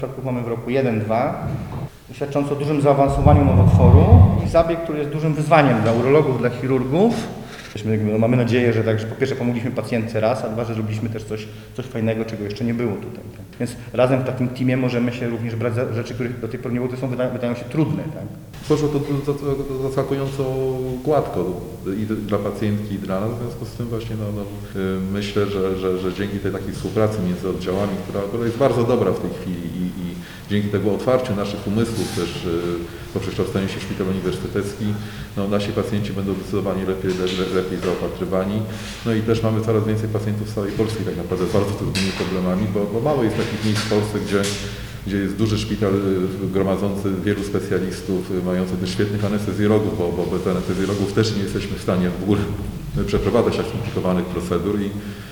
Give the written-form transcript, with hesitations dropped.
Przypadków mamy w roku 1-2, świadcząc o dużym zaawansowaniu nowotworu i zabieg, który jest dużym wyzwaniem dla urologów, dla chirurgów. Mamy nadzieję, że po pierwsze pomogliśmy pacjentce raz, a dwa, że zrobiliśmy też coś fajnego, czego jeszcze nie było tutaj. Tak? Więc razem w takim teamie możemy się również brać za rzeczy, których do tej pory nie było, które wydają się trudne. Tak? Poszło to zaskakująco gładko i dla pacjentki, i dla nas. W związku z tym właśnie myślę, że dzięki tej takiej współpracy między oddziałami, która jest bardzo dobra w tej chwili i dzięki tego otwarciu naszych umysłów też po przekształceniu się w szpital uniwersytecki, nasi pacjenci będą zdecydowanie lepiej zaopatrywani. No i też mamy coraz więcej pacjentów z całej Polski tak naprawdę z bardzo trudnymi problemami, bo mało jest takich miejsc w Polsce, gdzie jest duży szpital gromadzący wielu specjalistów, mający też świetnych anestezjologów, bo bez anestezjologów też nie jesteśmy w stanie w ogóle przeprowadzać tak skomplikowanych procedur.